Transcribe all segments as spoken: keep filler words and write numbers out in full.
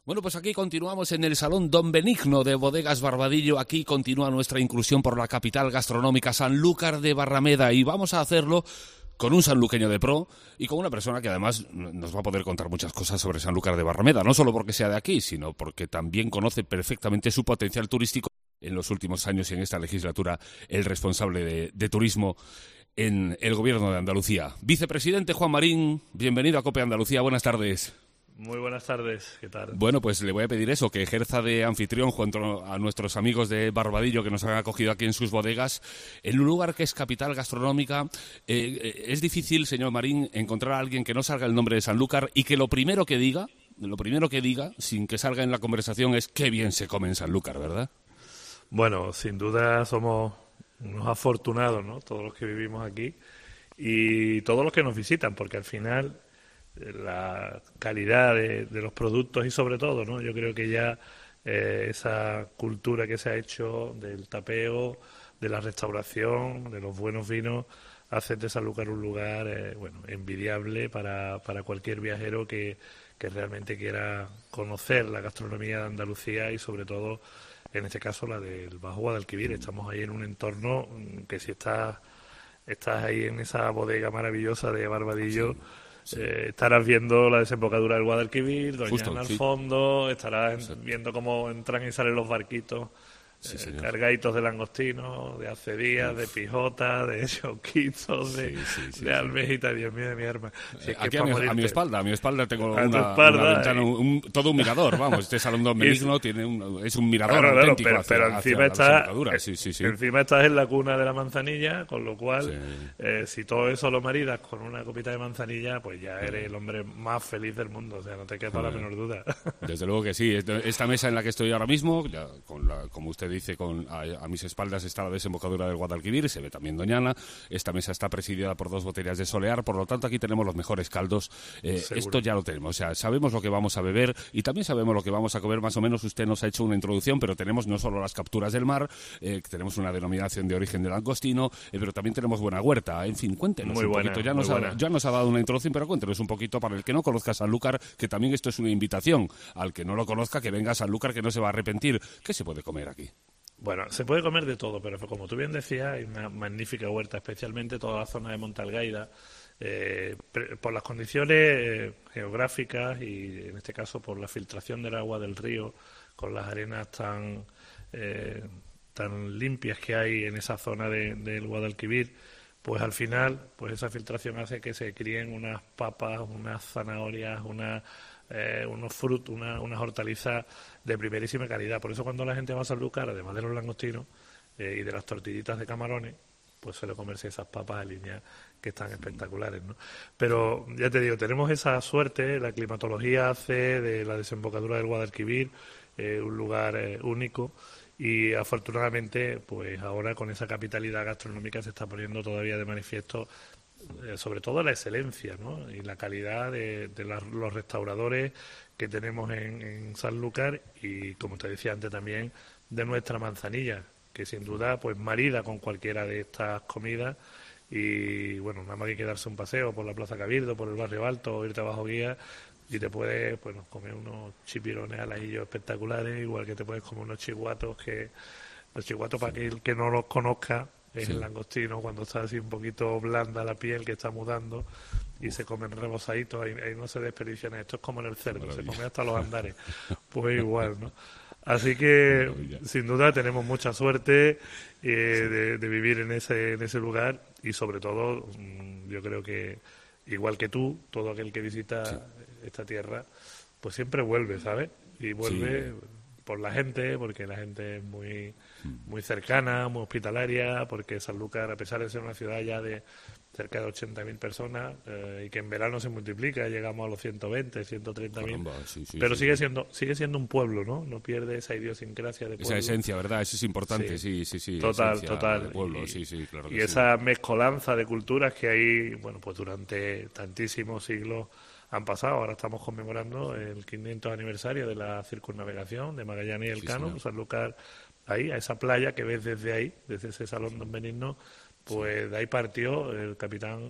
Bueno, pues aquí continuamos en el Salón Don Benigno de Bodegas Barbadillo. Aquí continúa nuestra incursión por la capital gastronómica Sanlúcar de Barrameda y vamos a hacerlo con un sanluqueño de pro y con una persona que además nos va a poder contar muchas cosas sobre Sanlúcar de Barrameda, no solo porque sea de aquí, sino porque también conoce perfectamente su potencial turístico. En los últimos años y en esta legislatura, el responsable de, de turismo en el Gobierno de Andalucía. Vicepresidente Juan Marín, bienvenido a COPE Andalucía, buenas tardes. Muy buenas tardes, ¿qué tal? Bueno, pues le voy a pedir eso, que ejerza de anfitrión junto a nuestros amigos de Barbadillo que nos han acogido aquí en sus bodegas, en un lugar que es capital gastronómica. Eh, es difícil, señor Marín, encontrar a alguien que no salga el nombre de Sanlúcar y que lo primero que diga, lo primero que diga, sin que salga en la conversación, es qué bien se come en Sanlúcar, ¿verdad? Bueno, sin duda somos unos afortunados, ¿no? Todos los que vivimos aquí y todos los que nos visitan, porque al final la calidad de, de los productos y sobre todo, ¿no? Yo creo que ya eh, esa cultura que se ha hecho del tapeo, de la restauración, de los buenos vinos, hace de Sanlúcar un lugar eh, bueno, envidiable para, para cualquier viajero que, que realmente quiera conocer la gastronomía de Andalucía y sobre todo, en este caso, la del Bajo Guadalquivir. Estamos ahí en un entorno que si estás, estás ahí en esa bodega maravillosa de Barbadillo, sí. Sí. Eh, estarás viendo la desembocadura del Guadalquivir, Doñana Justo, al sí. fondo, estarás sí. viendo cómo entran y salen los barquitos sí, eh, cargaditos de langostinos, de acedías, de pijota, de choquitos, de, sí, sí, sí, de almejita, sí. Dios mío de mi arma. Si es Aquí a mi, a mi espalda, a mi espalda tengo una, espalda, una ventana, un, un, todo un mirador, vamos, este Salón Don Benigno tiene un, es un mirador claro, auténtico claro, pero, hacia, pero encima hacia está, sí, sí, sí. encima estás en la cuna de la manzanilla, con lo cual, sí. eh, si todo eso lo maridas con una copita de manzanilla, pues ya eres el hombre más feliz del mundo, o sea, no te queda la menor duda. Desde luego que sí, esta mesa en la que estoy ahora mismo, ya con la, como usted dice, con a, a mis espaldas está la desembocadura del Guadalquivir, se ve también Doñana. Esta mesa está presidida por dos botellas de Solear, por lo tanto aquí tenemos los mejores caldos. Eh, esto ya lo tenemos, o sea, sabemos lo que vamos a beber y también sabemos lo que vamos a comer, más o menos. Usted nos ha hecho una introducción, pero tenemos no solo las capturas del mar, eh, tenemos una denominación de origen del langostino, eh, pero también tenemos buena huerta. En fin, cuéntenos muy un buena, poquito. Ya nos, ha, ya nos ha dado una introducción, pero cuéntenos un poquito para el que no conozca Sanlúcar, que también esto es una invitación al que no lo conozca, que venga a Sanlúcar, que no se va a arrepentir. ¿Qué se puede comer aquí? Bueno, se puede comer de todo, pero como tú bien decías, hay una magnífica huerta, especialmente toda la zona de Montalgaida, eh, por las condiciones eh, geográficas y, en este caso, por la filtración del agua del río, con las arenas tan eh, tan limpias que hay en esa zona de, del Guadalquivir, pues al final, pues esa filtración hace que se críen unas papas, unas zanahorias, unas Eh, unos frutos, una, unas hortalizas de primerísima calidad. Por eso cuando la gente va a Sanlúcar, además de los langostinos eh, y de las tortillitas de camarones, pues suele comerse esas papas de línea que están espectaculares, ¿no? Pero ya te digo, tenemos esa suerte, la climatología hace de la desembocadura del Guadalquivir eh, un lugar eh, único y afortunadamente pues ahora con esa capitalidad gastronómica se está poniendo todavía de manifiesto Eh, sobre todo la excelencia, ¿no? Y la calidad de, de la, los restauradores que tenemos en, en Sanlúcar y, como te decía antes también, de nuestra manzanilla, que sin duda pues marida con cualquiera de estas comidas y bueno, nada más que darse un paseo por la Plaza Cabildo, por el Barrio Alto o irte a Bajo Guía y te puedes bueno, comer unos chipirones al ajillo espectaculares, igual que te puedes comer unos chihuatos que los chihuatos, para aquel que no los conozca, es sí. el langostino cuando está así un poquito blanda la piel, que está mudando y Uf. se comen rebozaditos, ahí, ahí no se desperdician. Esto es como en el cerdo, se come hasta los andares, pues igual, ¿no? Así que sin duda tenemos mucha suerte eh, sí. de, de vivir en ese en ese lugar y sobre todo yo creo que igual que tú, todo aquel que visita sí. esta tierra pues siempre vuelve, ¿sabes? Y vuelve sí. por la gente, porque la gente es muy muy cercana, muy hospitalaria, porque Sanlúcar, a pesar de ser una ciudad ya de cerca de ochenta mil personas eh, y que en verano se multiplica, llegamos a los ciento veinte, ciento treinta mil, sí, sí, pero sí, sigue sí. siendo sigue siendo un pueblo, ¿no? No pierde esa idiosincrasia de pueblo. Esa esencia, ¿verdad? Eso es importante, sí, sí, sí. sí total, total. De pueblo, y, sí, sí, claro que y sí. esa mezcolanza de culturas que hay, bueno, pues durante tantísimos siglos han pasado. Ahora estamos conmemorando el quinientos aniversario de la circunnavegación de Magallanes y Elcano, sí, Sanlúcar. Ahí, a esa playa que ves desde ahí, desde ese Salón Don Benigno, pues sí. de ahí partió el capitán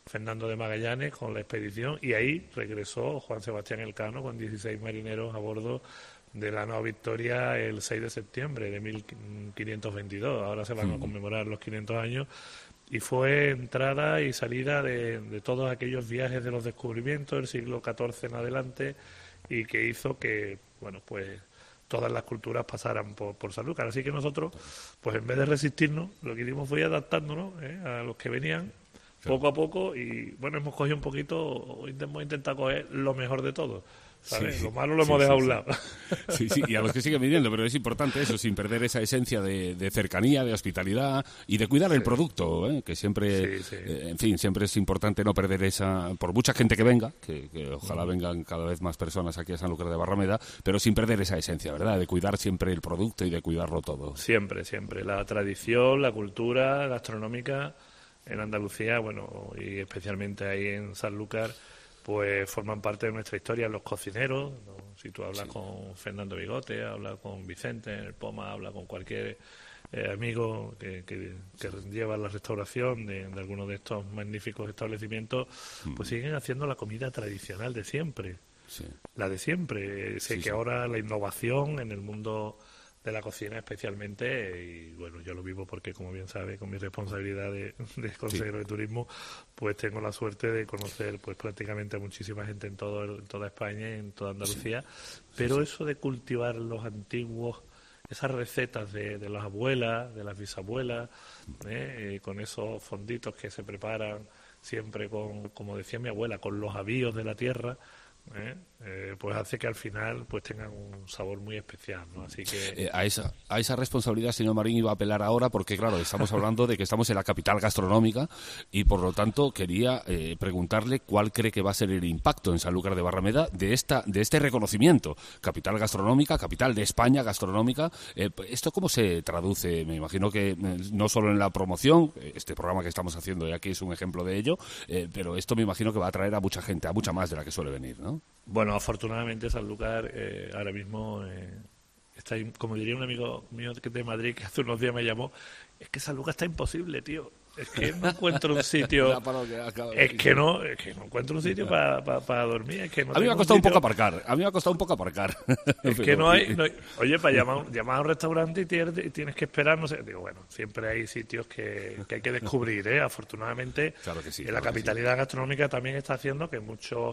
Fernando de Magallanes con la expedición, y ahí regresó Juan Sebastián Elcano con dieciséis marineros a bordo de la Nao Victoria el seis de septiembre de mil quinientos veintidós. Ahora se van a conmemorar los quinientos años, y fue entrada y salida de, de todos aquellos viajes de los descubrimientos del siglo catorce en adelante, y que hizo que, bueno, pues todas las culturas pasaran por, por Sanlúcar. Así que nosotros, pues en vez de resistirnos, lo que hicimos fue adaptándonos ¿eh? a los que venían poco a poco, y bueno, hemos cogido un poquito, hemos intentado coger lo mejor de todo, ¿sabes? Sí, lo malo lo sí, hemos dejado sí, a un lado. Sí, sí, y a los que siguen viniendo, pero es importante eso, sin perder esa esencia de, de cercanía, de hospitalidad y de cuidar sí. el producto, ¿eh? Que siempre, sí, sí. Eh, en fin, siempre es importante no perder esa, por mucha gente que venga, que, que ojalá mm. vengan cada vez más personas aquí a Sanlúcar de Barrameda, pero sin perder esa esencia, ¿verdad? De cuidar siempre el producto y de cuidarlo todo. Siempre, siempre. La tradición, la cultura gastronómica en Andalucía, bueno, y especialmente ahí en Sanlúcar, pues forman parte de nuestra historia los cocineros, ¿no? Si tú hablas sí. con Fernando Bigote, hablas con Vicente en el Poma, hablas con cualquier eh, amigo que, que, que lleva la restauración de, de alguno de estos magníficos establecimientos, mm. pues siguen haciendo la comida tradicional de siempre, sí. la de siempre. Sé sí, que sí. ahora la innovación en el mundo de la cocina especialmente, y bueno, yo lo vivo porque, como bien sabe, con mi responsabilidad de, de consejero sí. de turismo, pues tengo la suerte de conocer pues prácticamente a muchísima gente en todo el, toda España y en toda Andalucía, sí. pero sí, sí. eso de cultivar los antiguos, esas recetas de, de las abuelas, de las bisabuelas, ¿eh? Eh, con esos fonditos que se preparan siempre con, como decía mi abuela, con los avíos de la tierra, ¿Eh? Eh, pues hace que al final pues tengan un sabor muy especial, ¿no? Así que eh, a esa a esa responsabilidad, señor Marín, iba a apelar ahora, porque claro, estamos hablando de que estamos en la capital gastronómica, y por lo tanto quería eh, preguntarle cuál cree que va a ser el impacto en Sanlúcar de Barrameda de esta de este reconocimiento, capital gastronómica, capital de España gastronómica. Eh, ¿esto cómo se traduce? Me imagino que eh, no solo en la promoción, este programa que estamos haciendo y aquí es un ejemplo de ello, eh, pero esto me imagino que va a atraer a mucha gente, a mucha más de la que suele venir, ¿no? Bueno, afortunadamente Sanlúcar eh, ahora mismo eh, está, como diría un amigo mío de Madrid que hace unos días me llamó, es que Sanlúcar está imposible, tío. Es que no encuentro un sitio. es que no, es que no encuentro un sitio para pa, pa dormir. Es que no a mí me ha costado un, un poco aparcar. A mí me ha costado un poco aparcar. Es que no hay, no hay. Oye, para llamar, llamar a un restaurante y tienes, y tienes que esperar, no sé. Digo, bueno, siempre hay sitios que, que hay que descubrir, ¿eh? Afortunadamente, claro que sí, en claro la capitalidad sí. gastronómica también está haciendo que muchos.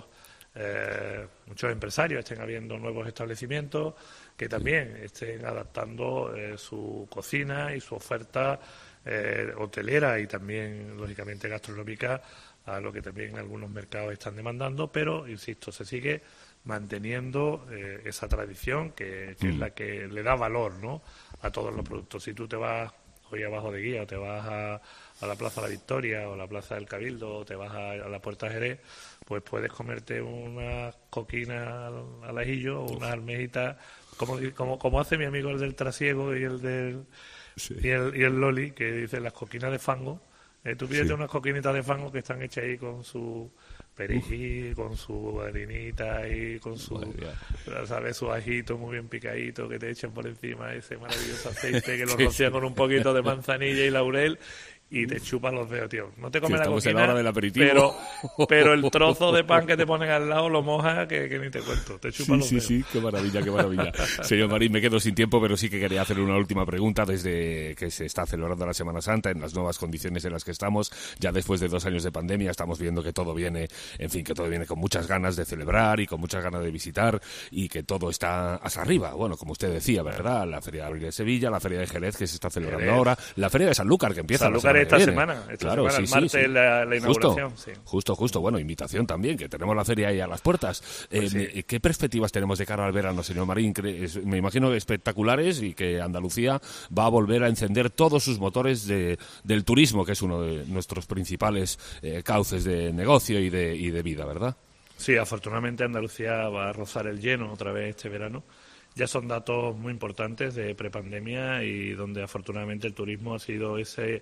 Eh, muchos empresarios estén abriendo nuevos establecimientos que también estén adaptando eh, su cocina y su oferta eh, hotelera y también, lógicamente, gastronómica a lo que también algunos mercados están demandando, pero, insisto, se sigue manteniendo eh, esa tradición que, que mm. es la que le da valor, ¿no?, a todos los productos. Si tú te vas hoy abajo de Guía o te vas a, a la Plaza de la Victoria o a la Plaza del Cabildo o te vas a, a la Puerta Jerez, pues puedes comerte unas coquinas al, al ajillo o unas almejitas, como, como, como hace mi amigo el del trasiego y el del sí. y, el, y el Loli, que dice las coquinas de fango. Eh, tú pídete sí. unas coquinitas de fango que están hechas ahí con su perejil, uh. con su harinita y con su, ¿sabes?, su ajito muy bien picadito que te echan por encima ese maravilloso aceite que lo rocían con un poquito de manzanilla y laurel y te chupan los dedos, tío. No te comes la coquina, en la hora del aperitivo. pero pero el trozo de pan que te ponen al lado lo mojas que, que ni te cuento. Te chupan sí, los sí, dedos. Sí, sí, qué maravilla, qué maravilla. Señor Marín, me quedo sin tiempo, pero sí que quería hacerle una última pregunta desde que se está celebrando la Semana Santa en las nuevas condiciones en las que estamos. Ya después de dos años de pandemia estamos viendo que todo viene, en fin, que todo viene con muchas ganas de celebrar y con muchas ganas de visitar y que todo está hasta arriba. Bueno, como usted decía, ¿verdad? La Feria de Abril de Sevilla, la Feria de Jerez que se está celebrando Jerez. ahora, la Feria de Sanlúcar que empieza Sanlúcar la esta semana semana. Esta claro, semana, sí, el martes sí, sí. La, la inauguración. Justo, sí. justo, justo. Bueno, invitación también, que tenemos la feria ahí a las puertas. Pues eh, sí. ¿Qué perspectivas tenemos de cara al verano, señor Marín? Me imagino espectaculares y que Andalucía va a volver a encender todos sus motores de, del turismo, que es uno de nuestros principales eh, cauces de negocio y de, y de vida, ¿verdad? Sí, afortunadamente Andalucía va a rozar el lleno otra vez este verano. Ya son datos muy importantes de prepandemia y donde afortunadamente el turismo ha sido ese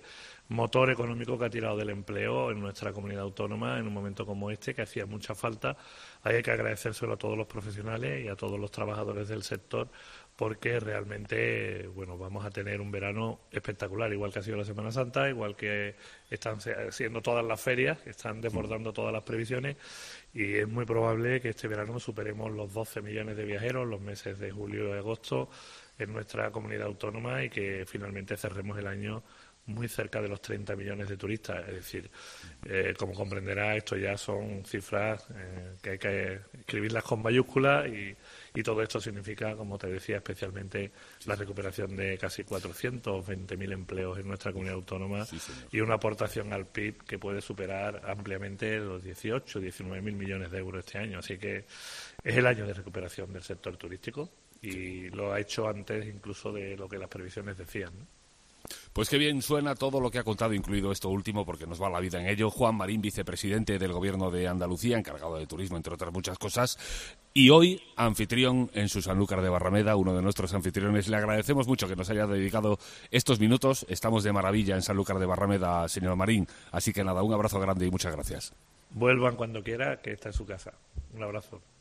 motor económico que ha tirado del empleo en nuestra comunidad autónoma en un momento como este, que hacía mucha falta. Hay que agradecérselo a todos los profesionales y a todos los trabajadores del sector, porque realmente, bueno, vamos a tener un verano espectacular, igual que ha sido la Semana Santa, igual que están siendo todas las ferias, que están desbordando todas las previsiones, y es muy probable que este verano superemos los doce millones de viajeros los meses de julio y agosto en nuestra comunidad autónoma, y que finalmente cerremos el año muy cerca de los treinta millones de turistas. Es decir, eh, como comprenderá, esto ya son cifras eh, que hay que escribirlas con mayúsculas, y, y todo esto significa, como te decía, especialmente la recuperación de casi cuatrocientos veinte mil empleos en nuestra comunidad autónoma, sí, y una aportación al P I B que puede superar ampliamente los dieciocho, diecinueve mil millones de euros este año. Así que es el año de recuperación del sector turístico, y lo ha hecho antes incluso de lo que las previsiones decían, ¿no? Pues qué bien suena todo lo que ha contado, incluido esto último, porque nos va la vida en ello. Juan Marín, vicepresidente del Gobierno de Andalucía, encargado de turismo, entre otras muchas cosas, y hoy anfitrión en su Sanlúcar de Barrameda, uno de nuestros anfitriones. Le agradecemos mucho que nos haya dedicado estos minutos. Estamos de maravilla en Sanlúcar de Barrameda, señor Marín. Así que nada, un abrazo grande y muchas gracias. Vuelvan cuando quiera, que está en su casa. Un abrazo.